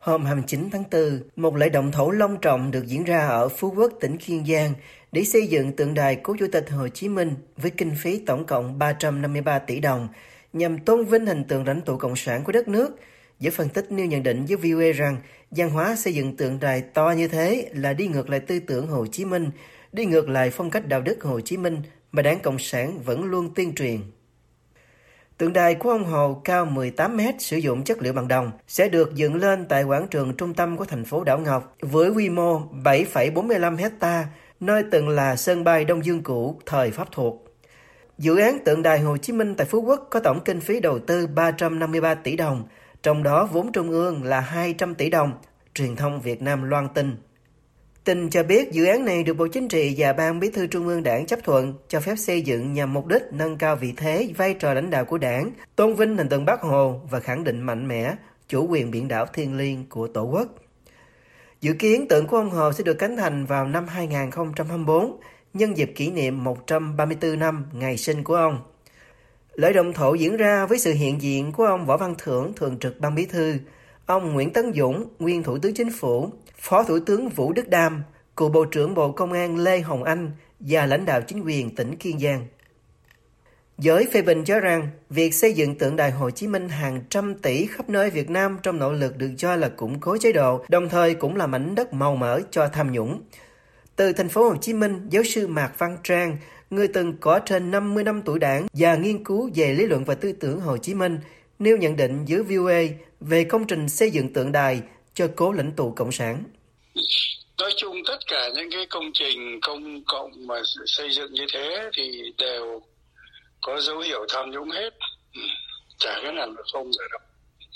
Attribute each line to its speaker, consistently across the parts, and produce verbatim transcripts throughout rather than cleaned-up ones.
Speaker 1: Hôm hai mươi chín tháng tư, một lễ động thổ long trọng được diễn ra ở Phú Quốc, tỉnh Kiên Giang để xây dựng tượng đài cố Chủ tịch Hồ Chí Minh với kinh phí tổng cộng ba trăm năm mươi ba tỷ đồng nhằm tôn vinh hình tượng lãnh tụ cộng sản của đất nước. Giới phân tích nêu nhận định với vê o a rằng văn hóa xây dựng tượng đài to như thế là đi ngược lại tư tưởng Hồ Chí Minh, đi ngược lại phong cách đạo đức Hồ Chí Minh mà Đảng Cộng sản vẫn luôn tuyên truyền. Tượng đài của ông Hồ cao mười tám mét, sử dụng chất liệu bằng đồng, sẽ được dựng lên tại quảng trường trung tâm của thành phố Đảo Ngọc với quy mô bảy phẩy bốn mươi lăm hecta, nơi từng là sân bay Đông Dương cũ thời Pháp thuộc. Dự án tượng đài Hồ Chí Minh tại Phú Quốc có tổng kinh phí đầu tư ba trăm năm mươi ba tỷ đồng, trong đó vốn trung ương là hai trăm tỷ đồng, truyền thông Việt Nam loan tin. Tin cho biết dự án này được Bộ Chính trị và Ban Bí thư Trung ương Đảng chấp thuận cho phép xây dựng nhằm mục đích nâng cao vị thế, vai trò lãnh đạo của Đảng, tôn vinh hình tượng Bác Hồ và khẳng định mạnh mẽ chủ quyền biển đảo thiêng liêng của Tổ quốc. Dự kiến tượng của ông Hồ sẽ được khánh thành vào năm hai không hai tư, nhân dịp kỷ niệm một trăm ba mươi tư năm ngày sinh của ông. Lễ động thổ diễn ra với sự hiện diện của ông Võ Văn Thưởng, Thường trực Ban Bí thư, ông Nguyễn Tấn Dũng, nguyên Thủ tướng Chính phủ, Phó Thủ tướng Vũ Đức Đam, cựu Bộ trưởng Bộ Công an Lê Hồng Anh và lãnh đạo chính quyền tỉnh Kiên Giang. Giới phê bình cho rằng việc xây dựng tượng đài Hồ Chí Minh hàng trăm tỷ khắp nơi Việt Nam trong nỗ lực được cho là củng cố chế độ, đồng thời cũng là mảnh đất màu mỡ cho tham nhũng. Từ thành phố Hồ Chí Minh, giáo sư Mạc Văn Trang, người từng có trên năm mươi năm tuổi Đảng và nghiên cứu về lý luận và tư tưởng Hồ Chí Minh, nêu nhận định với vê o a về công trình xây dựng tượng đài cho cố lãnh tụ Cộng sản.
Speaker 2: Nói chung tất cả những cái công trình công cộng mà xây dựng như thế thì đều có dấu hiệu tham nhũng hết, chả cái nào là không rồi đâu.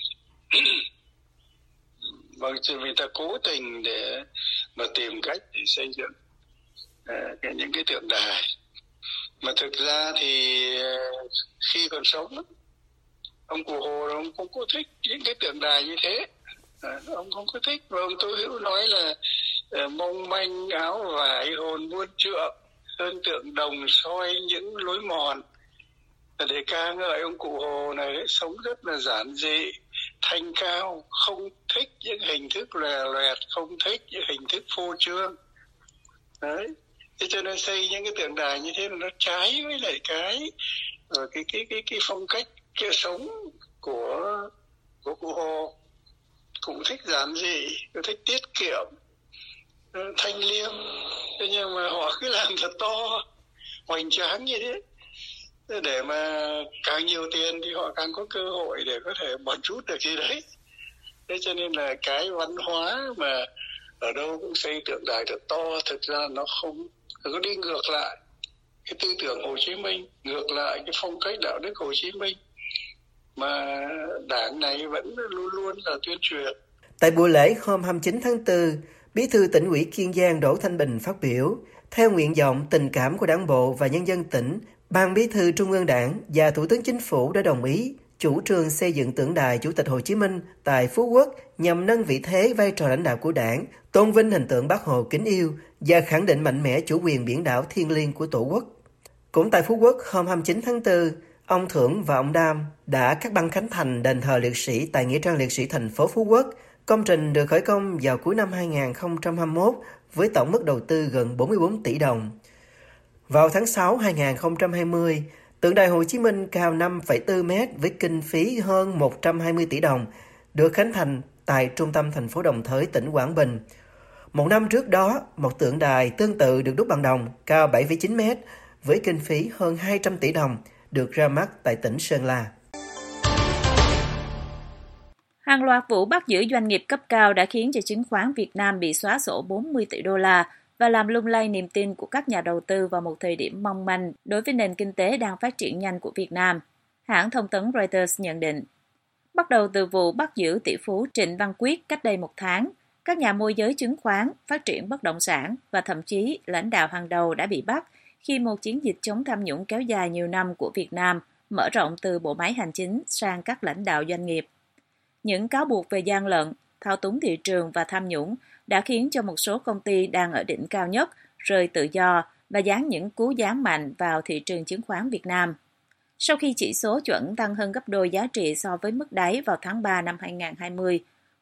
Speaker 2: Vâng, vì ta cố tình để mà tìm cách để xây dựng uh, những cái tượng đài mà thực ra thì uh, khi còn sống ông Cụ Hồ ông không có thích những cái tượng đài như thế, à, ông không có thích. Và ông Tô Hữu nói là uh, mong manh áo vải hồn muôn trượng, hơn tượng đồng soi những lối mòn, để ca ngợi ông Cụ Hồ này ấy, sống rất là giản dị, thanh cao, không thích những hình thức lòe loẹt, không thích những hình thức phô trương. Đấy, thế cho nên xây những cái tượng đài như thế là nó trái với lại cái cái cái cái cái phong cách kia sống của của Cụ Hồ, cũng thích giản dị, cũng thích tiết kiệm, thanh liêm. Thế nhưng mà họ cứ làm thật to, hoành tráng như thế, để mà càng nhiều tiền thì họ càng có cơ hội để có thể bòn rút được gì đấy. Thế cho nên là cái văn hóa mà ở đâu cũng xây tượng đài thật to, thực ra nó không có đi ngược lại cái tư tưởng Hồ Chí Minh, ngược lại cái phong cách đạo đức Hồ Chí Minh mà đảng này vẫn luôn luôn là tuyên truyền.
Speaker 1: Tại buổi lễ hôm hai mươi chín tháng tư, Bí thư Tỉnh ủy Kiên Giang Đỗ Thanh Bình phát biểu, theo nguyện vọng tình cảm của Đảng bộ và nhân dân tỉnh, Ban Bí thư Trung ương Đảng và Thủ tướng Chính phủ đã đồng ý chủ trương xây dựng tượng đài Chủ tịch Hồ Chí Minh tại Phú Quốc nhằm nâng vị thế, vai trò lãnh đạo của Đảng, tôn vinh hình tượng Bác Hồ kính yêu và khẳng định mạnh mẽ chủ quyền biển đảo thiêng liêng của Tổ quốc. Cũng tại Phú Quốc, hôm hai mươi chín tháng tư, ông Thưởng và ông Đam đã cắt băng khánh thành đền thờ liệt sĩ tại Nghĩa trang liệt sĩ thành phố Phú Quốc. Công trình được khởi công vào cuối năm hai không hai mốt với tổng mức đầu tư gần bốn mươi bốn tỷ đồng. Vào tháng sáu năm hai không hai không, tượng đài Hồ Chí Minh cao năm phẩy bốn mét với kinh phí hơn một trăm hai mươi tỷ đồng, được khánh thành tại trung tâm thành phố Đồng Thới, tỉnh Quảng Bình. Một năm trước đó, một tượng đài tương tự được đúc bằng đồng cao bảy phẩy chín mét với kinh phí hơn hai trăm tỷ đồng, được ra mắt tại tỉnh Sơn La.
Speaker 3: Hàng loạt vụ bắt giữ doanh nghiệp cấp cao đã khiến cho chứng khoán Việt Nam bị xóa sổ bốn mươi tỷ đô la và làm lung lay niềm tin của các nhà đầu tư vào một thời điểm mong manh đối với nền kinh tế đang phát triển nhanh của Việt Nam. Hãng thông tấn Reuters nhận định, bắt đầu từ vụ bắt giữ tỷ phú Trịnh Văn Quyết cách đây một tháng, các nhà môi giới chứng khoán, phát triển bất động sản và thậm chí lãnh đạo hàng đầu đã bị bắt khi một chiến dịch chống tham nhũng kéo dài nhiều năm của Việt Nam mở rộng từ bộ máy hành chính sang các lãnh đạo doanh nghiệp. Những cáo buộc về gian lận, thao túng thị trường và tham nhũng đã khiến cho một số công ty đang ở đỉnh cao nhất rơi tự do và giáng những cú giáng mạnh vào thị trường chứng khoán Việt Nam. Sau khi chỉ số chuẩn tăng hơn gấp đôi giá trị so với mức đáy vào tháng ba năm hai không hai không,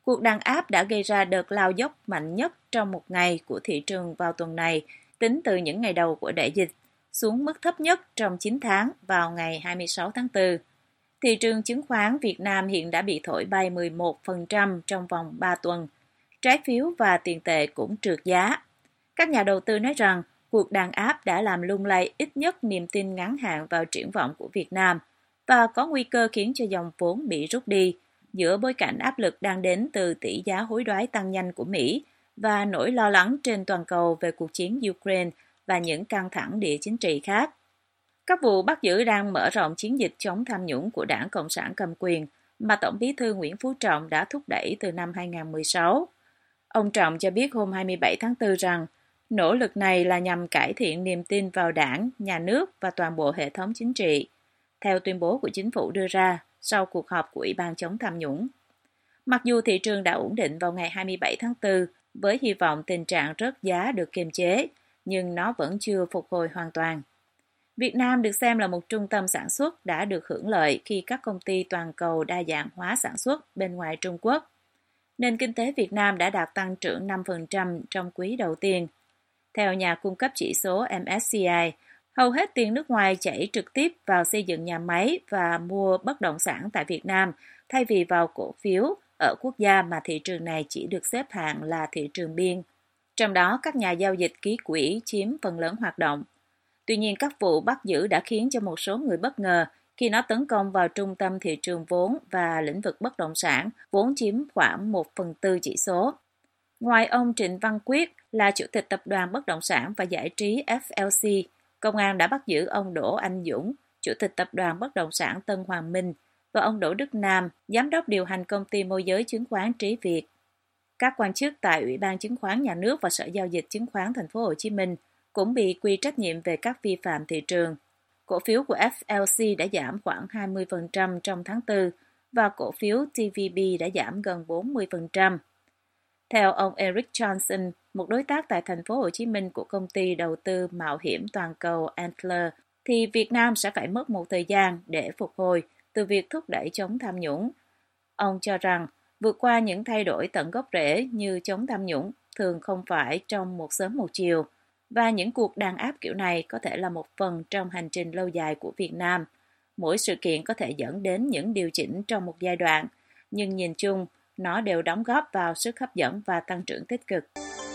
Speaker 3: Cuộc đàn áp đã gây ra đợt lao dốc mạnh nhất trong một ngày của thị trường vào tuần này, tính từ những ngày đầu của đại dịch, xuống mức thấp nhất trong chín tháng vào ngày hai mươi sáu tháng tư. Thị trường chứng khoán Việt Nam hiện đã bị thổi bay mười một phần trăm trong vòng ba tuần. Trái phiếu và tiền tệ cũng trượt giá. Các nhà đầu tư nói rằng cuộc đàn áp đã làm lung lay ít nhất niềm tin ngắn hạn vào triển vọng của Việt Nam và có nguy cơ khiến cho dòng vốn bị rút đi giữa bối cảnh áp lực đang đến từ tỷ giá hối đoái tăng nhanh của Mỹ và nỗi lo lắng trên toàn cầu về cuộc chiến Ukraine và những căng thẳng địa chính trị khác. Các vụ bắt giữ đang mở rộng chiến dịch chống tham nhũng của Đảng Cộng sản cầm quyền mà Tổng bí thư Nguyễn Phú Trọng đã thúc đẩy từ năm hai không một sáu. Ông Trọng cho biết hôm hai mươi bảy tháng tư rằng nỗ lực này là nhằm cải thiện niềm tin vào đảng, nhà nước và toàn bộ hệ thống chính trị, theo tuyên bố của chính phủ đưa ra sau cuộc họp của Ủy ban chống tham nhũng. Mặc dù thị trường đã ổn định vào ngày hai mươi bảy tháng tư với hy vọng tình trạng rớt giá được kiềm chế, nhưng nó vẫn chưa phục hồi hoàn toàn. Việt Nam được xem là một trung tâm sản xuất đã được hưởng lợi khi các công ty toàn cầu đa dạng hóa sản xuất bên ngoài Trung Quốc. Nền kinh tế Việt Nam đã đạt tăng trưởng năm phần trăm trong quý đầu tiên. Theo nhà cung cấp chỉ số em ét xê i, hầu hết tiền nước ngoài chảy trực tiếp vào xây dựng nhà máy và mua bất động sản tại Việt Nam thay vì vào cổ phiếu ở quốc gia mà thị trường này chỉ được xếp hạng là thị trường biên. Trong đó, các nhà giao dịch ký quỹ chiếm phần lớn hoạt động. Tuy nhiên, các vụ bắt giữ đã khiến cho một số người bất ngờ khi nó tấn công vào trung tâm thị trường vốn và lĩnh vực bất động sản, vốn chiếm khoảng một phần tư chỉ số. Ngoài ông Trịnh Văn Quyết là Chủ tịch Tập đoàn Bất động sản và Giải trí ép lờ xê, công an đã bắt giữ ông Đỗ Anh Dũng, Chủ tịch Tập đoàn Bất động sản Tân Hoàng Minh, và ông Đỗ Đức Nam, Giám đốc điều hành công ty môi giới chứng khoán Trí Việt. Các quan chức tại Ủy ban Chứng khoán Nhà nước và Sở Giao dịch Chứng khoán Thành phố Hồ Chí Minh cũng bị quy trách nhiệm về các vi phạm thị trường. Cổ phiếu của ép lờ xê đã giảm khoảng hai mươi phần trăm trong tháng tư và cổ phiếu tê vê bê đã giảm gần bốn mươi phần trăm. Theo ông Eric Johnson, một đối tác tại Thành phố Hồ Chí Minh của công ty đầu tư mạo hiểm toàn cầu Antler, thì Việt Nam sẽ phải mất một thời gian để phục hồi từ việc thúc đẩy chống tham nhũng. Ông cho rằng vượt qua những thay đổi tận gốc rễ như chống tham nhũng thường không phải trong một sớm một chiều, và những cuộc đàn áp kiểu này có thể là một phần trong hành trình lâu dài của Việt Nam. Mỗi sự kiện có thể dẫn đến những điều chỉnh trong một giai đoạn, nhưng nhìn chung, nó đều đóng góp vào sức hấp dẫn và tăng trưởng tích cực.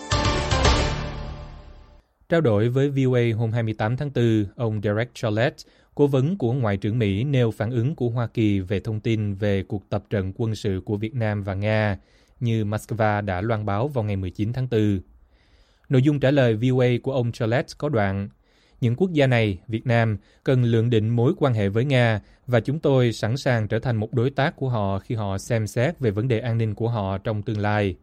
Speaker 4: Trao đổi với vê o a hôm hai mươi tám tháng tư, ông Derek Chollet, cố vấn của Ngoại trưởng Mỹ, nêu phản ứng của Hoa Kỳ về thông tin về cuộc tập trận quân sự của Việt Nam và Nga, như Moscow đã loan báo vào ngày mười chín tháng tư. Nội dung trả lời vê o a của ông Chollet có đoạn: những quốc gia này, Việt Nam, cần lượng định mối quan hệ với Nga và chúng tôi sẵn sàng trở thành một đối tác của họ khi họ xem xét về vấn đề an ninh của họ trong tương lai.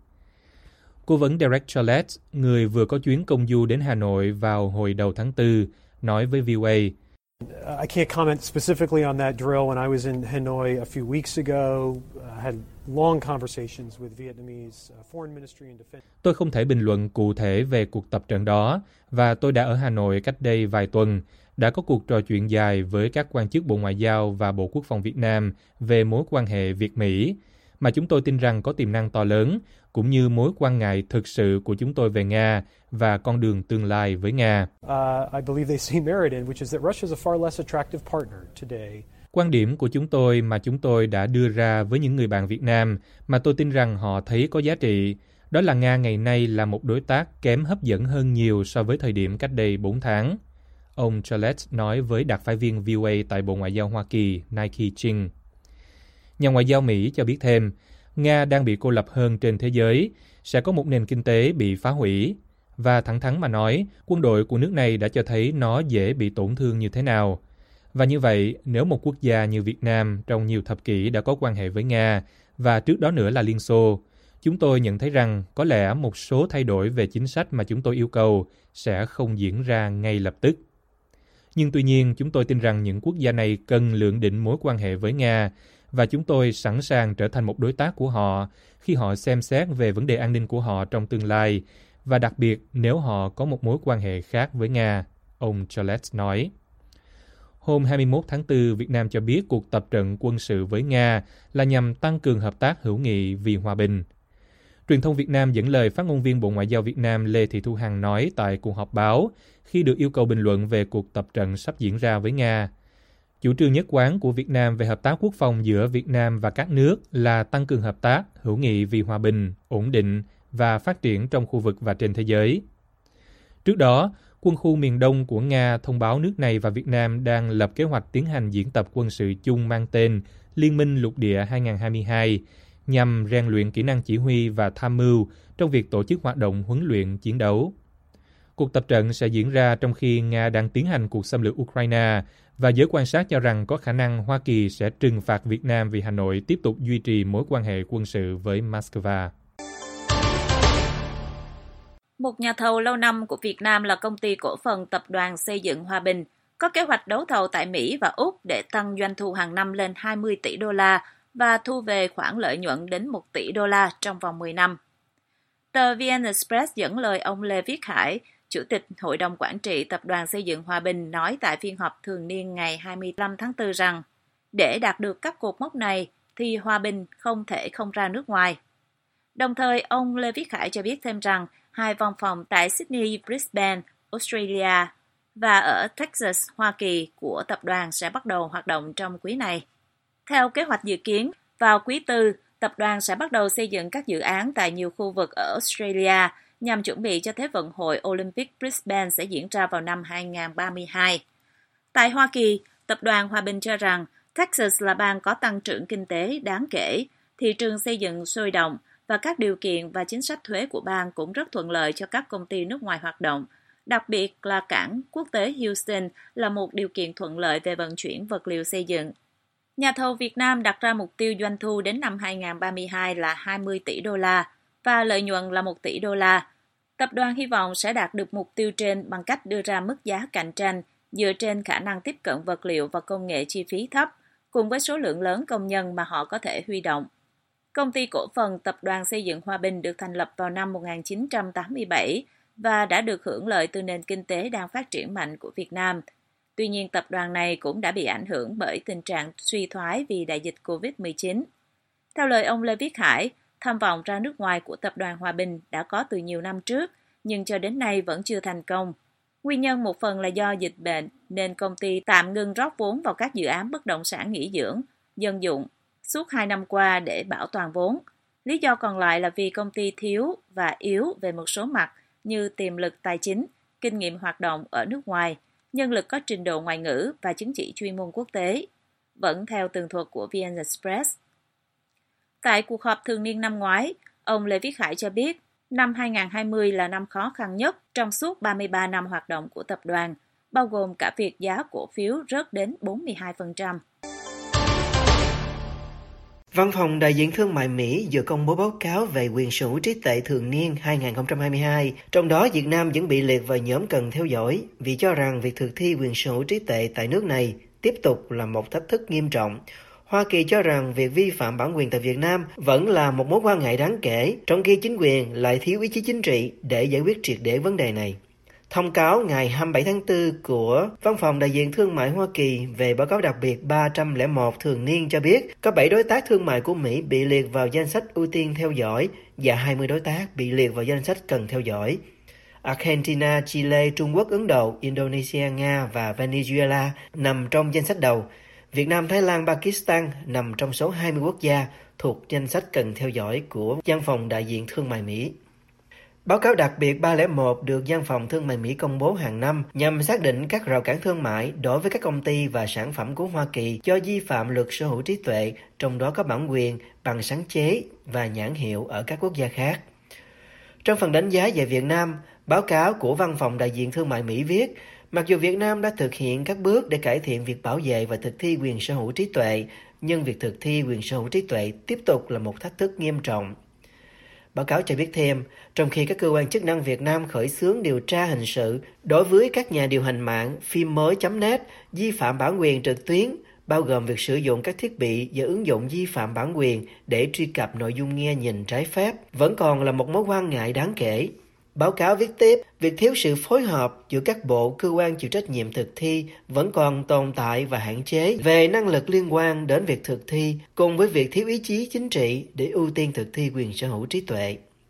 Speaker 4: Cố vấn Derek Chollet, người vừa có chuyến công du đến Hà Nội vào hồi đầu tháng tư, nói với vê o a:
Speaker 5: I can't comment specifically on that drill. When I was in Hanoi a few weeks ago, I had long conversations with Vietnamese Foreign Ministry and Defense.
Speaker 4: Tôi không thể bình luận cụ thể về cuộc tập trận đó, và tôi đã ở Hà Nội cách đây vài tuần, đã có cuộc trò chuyện dài với các quan chức Bộ Ngoại giao và Bộ Quốc phòng Việt Nam về mối quan hệ Việt-Mỹ, mà chúng tôi tin rằng có tiềm năng to lớn, cũng như mối quan ngại thực sự của chúng tôi về Nga và con đường tương lai với Nga.
Speaker 5: Uh, I believe they see merit in, which is that Russia is a far less attractive partner today.
Speaker 4: Quan điểm của chúng tôi mà chúng tôi đã đưa ra với những người bạn Việt Nam mà tôi tin rằng họ thấy có giá trị, đó là Nga ngày nay là một đối tác kém hấp dẫn hơn nhiều so với thời điểm cách đây bốn tháng. Ông Chollet nói với đặc phái viên vê o a tại Bộ Ngoại giao Hoa Kỳ Nike Ching. Nhà ngoại giao Mỹ cho biết thêm, Nga đang bị cô lập hơn trên thế giới, sẽ có một nền kinh tế bị phá hủy. Và thẳng thắn mà nói, quân đội của nước này đã cho thấy nó dễ bị tổn thương như thế nào. Và như vậy, nếu một quốc gia như Việt Nam trong nhiều thập kỷ đã có quan hệ với Nga, và trước đó nữa là Liên Xô, chúng tôi nhận thấy rằng có lẽ một số thay đổi về chính sách mà chúng tôi yêu cầu sẽ không diễn ra ngay lập tức. Nhưng tuy nhiên, chúng tôi tin rằng những quốc gia này cần lượng định mối quan hệ với Nga, và chúng tôi sẵn sàng trở thành một đối tác của họ khi họ xem xét về vấn đề an ninh của họ trong tương lai, và đặc biệt nếu họ có một mối quan hệ khác với Nga, ông Chollet nói. Hôm hai mươi mốt tháng tư, Việt Nam cho biết cuộc tập trận quân sự với Nga là nhằm tăng cường hợp tác hữu nghị vì hòa bình. Truyền thông Việt Nam dẫn lời phát ngôn viên Bộ Ngoại giao Việt Nam Lê Thị Thu Hằng nói tại cuộc họp báo khi được yêu cầu bình luận về cuộc tập trận sắp diễn ra với Nga. Chủ trương nhất quán của Việt Nam về hợp tác quốc phòng giữa Việt Nam và các nước là tăng cường hợp tác, hữu nghị vì hòa bình, ổn định và phát triển trong khu vực và trên thế giới. Trước đó, quân khu miền Đông của Nga thông báo nước này và Việt Nam đang lập kế hoạch tiến hành diễn tập quân sự chung mang tên Liên minh lục địa hai không hai hai nhằm rèn luyện kỹ năng chỉ huy và tham mưu trong việc tổ chức hoạt động huấn luyện chiến đấu. Cuộc tập trận sẽ diễn ra trong khi Nga đang tiến hành cuộc xâm lược Ukraine và giới quan sát cho rằng có khả năng Hoa Kỳ sẽ trừng phạt Việt Nam vì Hà Nội tiếp tục duy trì mối quan hệ quân sự với Moscow.
Speaker 3: Một nhà thầu lâu năm của Việt Nam là công ty cổ phần Tập đoàn Xây dựng Hòa Bình có kế hoạch đấu thầu tại Mỹ và Úc để tăng doanh thu hàng năm lên hai mươi tỷ đô la và thu về khoản lợi nhuận đến một tỷ đô la trong vòng mười năm. Tờ vê en Express dẫn lời ông Lê Viết Hải, Chủ tịch Hội đồng Quản trị Tập đoàn Xây dựng Hòa Bình nói tại phiên họp thường niên ngày hai mươi lăm tháng tư rằng để đạt được các cột mốc này thì Hòa Bình không thể không ra nước ngoài. Đồng thời, ông Lê Viết Hải cho biết thêm rằng hai văn phòng tại Sydney, Brisbane, Australia và ở Texas, Hoa Kỳ của tập đoàn sẽ bắt đầu hoạt động trong quý này. Theo kế hoạch dự kiến, vào quý tư, tập đoàn sẽ bắt đầu xây dựng các dự án tại nhiều khu vực ở Australia nhằm chuẩn bị cho Thế vận hội Olympic Brisbane sẽ diễn ra vào năm hai không ba hai. Tại Hoa Kỳ, Tập đoàn Hòa Bình cho rằng Texas là bang có tăng trưởng kinh tế đáng kể, thị trường xây dựng sôi động và các điều kiện và chính sách thuế của bang cũng rất thuận lợi cho các công ty nước ngoài hoạt động. Đặc biệt là cảng quốc tế Houston là một điều kiện thuận lợi về vận chuyển vật liệu xây dựng. Nhà thầu Việt Nam đặt ra mục tiêu doanh thu đến năm hai không ba hai là hai mươi tỷ đô la và lợi nhuận là một tỷ đô la. Tập đoàn hy vọng sẽ đạt được mục tiêu trên bằng cách đưa ra mức giá cạnh tranh dựa trên khả năng tiếp cận vật liệu và công nghệ chi phí thấp, cùng với số lượng lớn công nhân mà họ có thể huy động. Công ty cổ phần Tập đoàn Xây dựng Hòa Bình được thành lập vào năm một nghìn chín trăm tám mươi bảy và đã được hưởng lợi từ nền kinh tế đang phát triển mạnh của Việt Nam. Tuy nhiên, tập đoàn này cũng đã bị ảnh hưởng bởi tình trạng suy thoái vì đại dịch covid mười chín. Theo lời ông Lê Viết Hải, tham vọng ra nước ngoài của Tập đoàn Hòa Bình đã có từ nhiều năm trước, nhưng cho đến nay vẫn chưa thành công. Nguyên nhân một phần là do dịch bệnh, nên công ty tạm ngừng rót vốn vào các dự án bất động sản nghỉ dưỡng, dân dụng suốt hai năm qua để bảo toàn vốn. Lý do còn lại là vì công ty thiếu và yếu về một số mặt như tiềm lực tài chính, kinh nghiệm hoạt động ở nước ngoài, nhân lực có trình độ ngoại ngữ và chứng chỉ chuyên môn quốc tế, vẫn theo tường thuật của vê en Express. Tại cuộc họp thường niên năm ngoái, ông Lê Viết Hải cho biết năm hai không hai không là năm khó khăn nhất trong suốt ba mươi ba năm hoạt động của tập đoàn, bao gồm cả việc giá cổ phiếu rớt đến bốn mươi hai phần trăm.
Speaker 1: Văn phòng Đại diện Thương mại Mỹ vừa công bố báo cáo về quyền sở hữu trí tuệ thường niên hai không hai hai, trong đó Việt Nam vẫn bị liệt vào nhóm cần theo dõi vì cho rằng việc thực thi quyền sở hữu trí tuệ tại nước này tiếp tục là một thách thức nghiêm trọng. Hoa Kỳ cho rằng việc vi phạm bản quyền tại Việt Nam vẫn là một mối quan ngại đáng kể, trong khi chính quyền lại thiếu ý chí chính trị để giải quyết triệt để vấn đề này. Thông cáo ngày hai mươi bảy tháng tư của Văn phòng Đại diện Thương mại Hoa Kỳ về báo cáo đặc biệt ba trăm lẻ một thường niên cho biết có bảy đối tác thương mại của Mỹ bị liệt vào danh sách ưu tiên theo dõi và hai mươi đối tác bị liệt vào danh sách cần theo dõi. Argentina, Chile, Trung Quốc, Ấn Độ, Indonesia, Nga và Venezuela nằm trong danh sách đầu. Việt Nam, Thái Lan, Pakistan nằm trong số hai mươi quốc gia thuộc danh sách cần theo dõi của Văn phòng Đại diện Thương mại Mỹ. Báo cáo đặc biệt ba không một được Văn phòng Thương mại Mỹ công bố hàng năm nhằm xác định các rào cản thương mại đối với các công ty và sản phẩm của Hoa Kỳ do vi phạm luật sở hữu trí tuệ, trong đó có bản quyền, bằng sáng chế và nhãn hiệu ở các quốc gia khác. Trong phần đánh giá về Việt Nam, báo cáo của Văn phòng Đại diện Thương mại Mỹ viết, mặc dù Việt Nam đã thực hiện các bước để cải thiện việc bảo vệ và thực thi quyền sở hữu trí tuệ, nhưng việc thực thi quyền sở hữu trí tuệ tiếp tục là một thách thức nghiêm trọng. Báo cáo cho biết thêm, trong khi các cơ quan chức năng Việt Nam khởi xướng điều tra hình sự đối với các nhà điều hành mạng phim mới chấm net vi phạm bản quyền trực tuyến, bao gồm việc sử dụng các thiết bị và ứng dụng vi phạm bản quyền để truy cập nội dung nghe nhìn trái phép, vẫn còn là một mối quan ngại đáng kể. Báo cáo viết tiếp, việc thiếu sự phối hợp giữa các bộ cơ quan chịu trách nhiệm thực thi vẫn còn tồn tại và hạn chế về năng lực liên quan đến việc thực thi, cùng với việc thiếu ý chí chính trị để ưu tiên thực thi quyền sở hữu trí tuệ.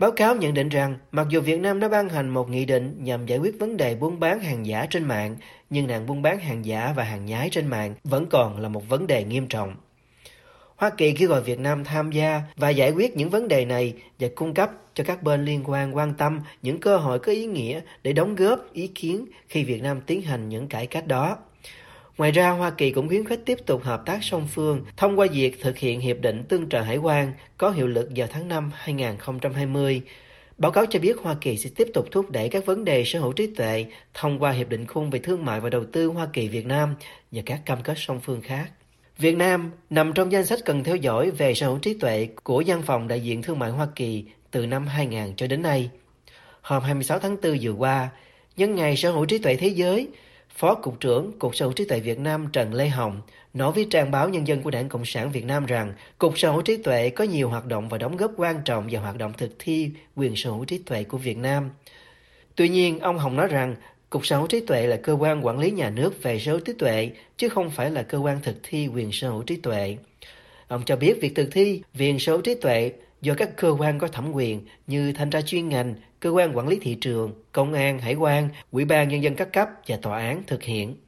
Speaker 1: Báo cáo nhận định rằng, mặc dù Việt Nam đã ban hành một nghị định nhằm giải quyết vấn đề buôn bán hàng giả trên mạng, nhưng nạn buôn bán hàng giả và hàng nhái trên mạng vẫn còn là một vấn đề nghiêm trọng. Hoa Kỳ kêu gọi Việt Nam tham gia và giải quyết những vấn đề này và cung cấp cho các bên liên quan quan tâm những cơ hội có ý nghĩa để đóng góp ý kiến khi Việt Nam tiến hành những cải cách đó. Ngoài ra, Hoa Kỳ cũng khuyến khích tiếp tục hợp tác song phương thông qua việc thực hiện Hiệp định Tương trợ Hải quan có hiệu lực vào tháng năm hai không hai không. Báo cáo cho biết Hoa Kỳ sẽ tiếp tục thúc đẩy các vấn đề sở hữu trí tuệ thông qua Hiệp định Khung về Thương mại và Đầu tư Hoa Kỳ-Việt Nam và các cam kết song phương khác. Việt Nam nằm trong danh sách cần theo dõi về sở hữu trí tuệ của Văn phòng Đại diện Thương mại Hoa Kỳ từ năm hai nghìn cho đến nay. Hôm hai mươi sáu tháng tư vừa qua, nhân ngày sở hữu trí tuệ thế giới, Phó Cục trưởng Cục Sở hữu trí tuệ Việt Nam Trần Lê Hồng nói với trang báo Nhân dân của Đảng Cộng sản Việt Nam rằng Cục Sở hữu trí tuệ có nhiều hoạt động và đóng góp quan trọng vào hoạt động thực thi quyền sở hữu trí tuệ của Việt Nam. Tuy nhiên, ông Hồng nói rằng Cục Sở hữu trí tuệ là cơ quan quản lý nhà nước về sở hữu trí tuệ, chứ không phải là cơ quan thực thi quyền sở hữu trí tuệ. Ông cho biết việc thực thi quyền sở hữu trí tuệ do các cơ quan có thẩm quyền như thanh tra chuyên ngành, cơ quan quản lý thị trường, công an, hải quan, ủy ban nhân dân các cấp và tòa án thực hiện.